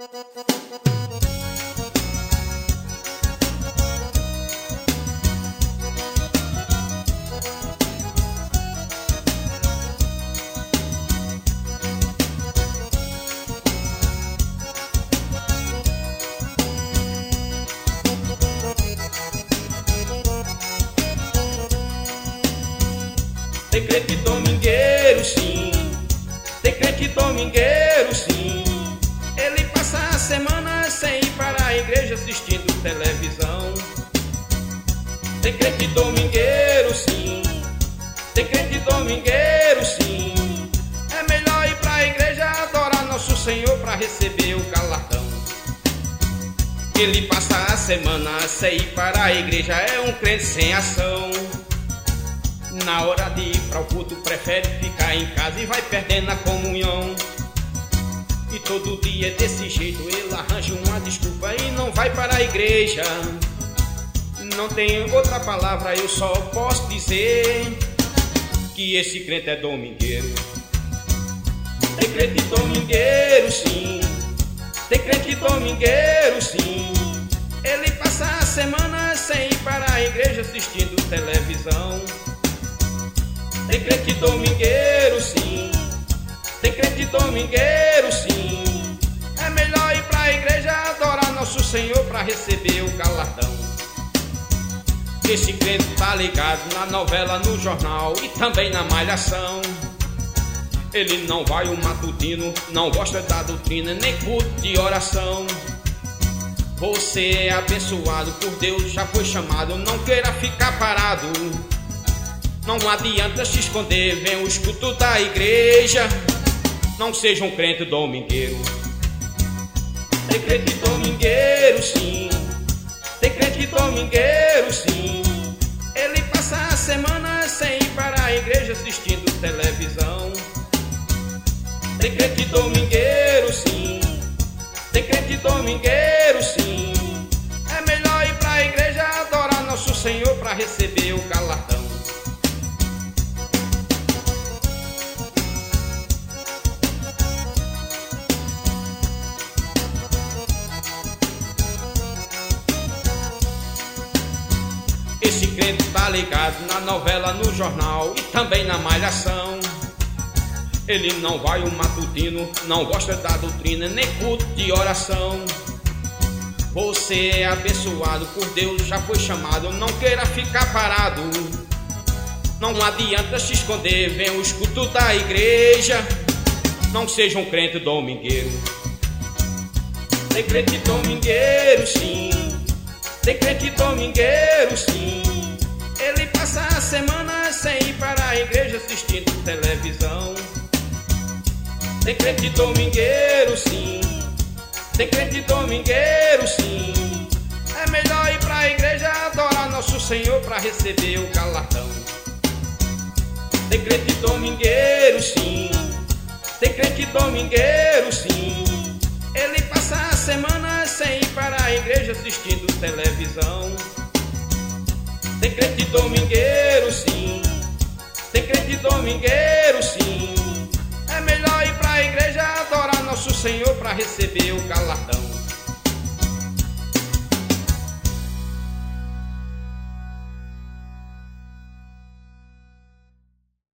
Tem crente domingueiro sim, tem crente domingueiro sim. Ele passa a semana sem ir para a igreja assistindo televisão. Tem crente domingueiro sim, tem crente domingueiro sim. É melhor ir para a igreja adorar nosso Senhor para receber o galardão. Ele passa a semana sem ir para a igreja, é um crente sem ação. Na hora de ir para o culto prefere ficar em casa e vai perdendo a comunhão. E todo dia desse jeito ele arranja uma desculpa e não vai para a igreja. Não tem outra palavra, eu só posso dizer que esse crente é domingueiro. Tem crente domingueiro sim, tem crente domingueiro sim. Ele passa a semana sem ir para a igreja assistindo televisão. Tem crente domingueiro sim, tem crente domingueiro sim. É melhor ir para a igreja adorar nosso Senhor para receber o galardão. Esse crente tá ligado na novela, no jornal e também na malhação. Ele não vai o matutino, não gosta da doutrina, nem culto de oração. Você é abençoado por Deus, já foi chamado, não queira ficar parado. Não adianta se esconder, vem o escuto da igreja. Não seja um crente domingueiro. Tem crente domingueiro sim, tem crente domingueiro sim. Ele passa a semana sem ir para a igreja assistindo televisão. Tem crente domingueiro sim, tem crente domingueiro sim. É melhor ir para a igreja adorar nosso Senhor para receber o galardão. Esse crente tá ligado na novela, no jornal e também na malhação. Ele não vai o matutino, não gosta da doutrina, nem culto de oração. Você é abençoado por Deus, já foi chamado, não queira ficar parado. Não adianta se esconder, vem o escuto da igreja. Não seja um crente domingueiro. Tem crente domingueiro sim, tem crente domingueiro sim. Ele passa a semana sem ir para a igreja assistindo televisão. Tem crente domingueiro sim, tem crente domingueiro sim. É melhor ir para a igreja adorar nosso Senhor para receber o galardão. Tem crente domingueiro sim, tem crente domingueiro sim. Ele passa a semana sem ir para a igreja assistindo televisão. Tem crente domingueiro sim, tem crente domingueiro sim. É melhor ir para a igreja adorar nosso Senhor para receber o galardão.